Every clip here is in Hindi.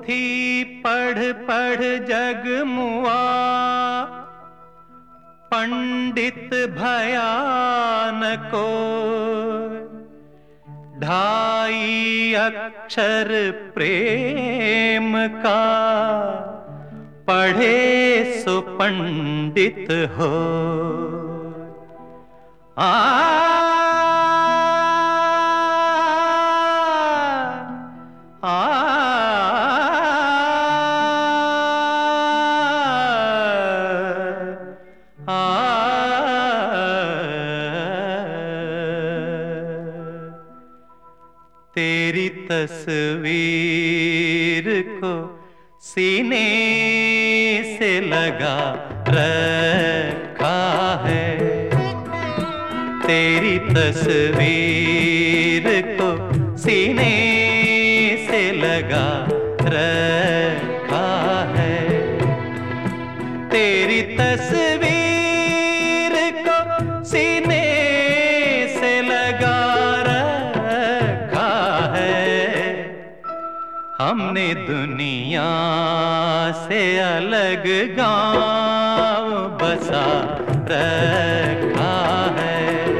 पोथी पढ़ पढ़ जग मुआ, पंडित भया न कोई। ढाई अक्षर प्रेम का, पढ़े सो पंडित हो। तेरी तस्वीर को सीने से लगा रखा है। तेरी तस्वीर को सीने से लगा रखा है। तेरी तस्वीर को सीने से लगा रखा है। हमने दुनिया से अलग गांव बसा रखा है।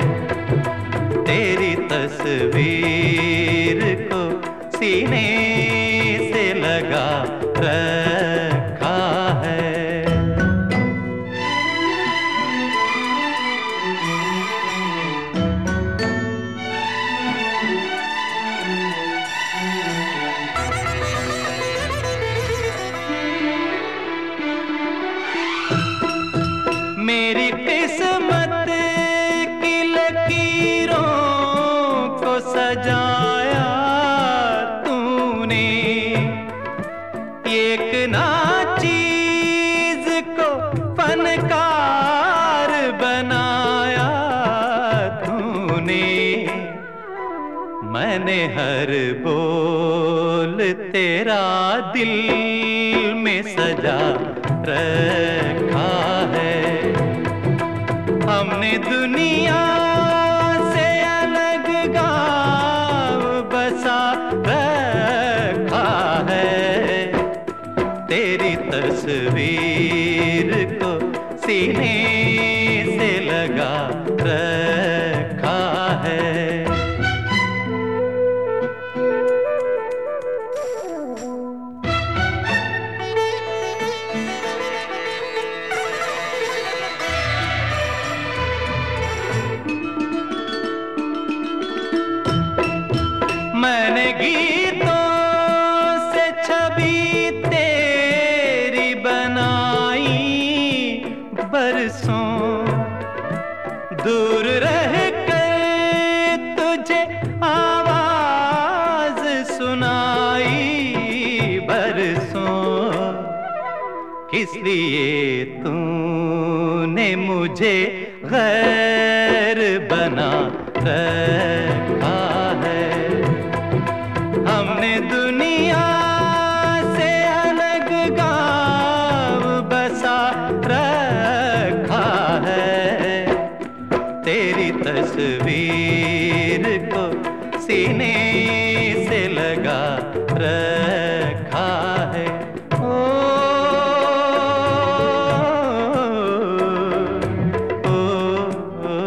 तेरी तस्वीर को सीने से लगा रखा है। मेरी किस्मत की लकीरों को सजाया तूने। एक ना चीज को फनकार बनाया तूने। मैंने हर बोल तेरा दिल में सजा रखा है। हमने दुनिया से अलग गांव बसा रखा है। तेरी तस्वीर को सीने से लगा रखा है। मैंने गीतों से छवि तेरी बनाई। बरसों दूर रह कर तुझे आवाज सुनाई। बरसों किस लिए तूने मुझे गैर बना रखा है। हमने दुनिया से अलग गांव बसा रखा है। तेरी तस्वीर को सीने से लगा रखा है। ओ, ओ, ओ, ओ।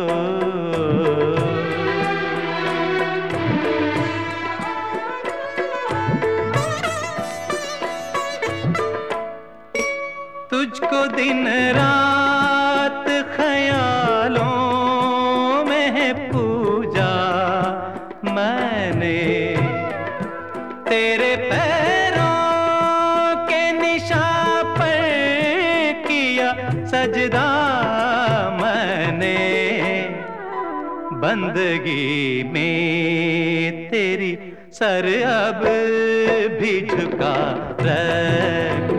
तुझको दिन रात ख्यालों में पूजा मैंने। तेरे पैरों के निशान पर किया सजदा मैंने। बंदगी में तेरी सर अब भी झुका रखा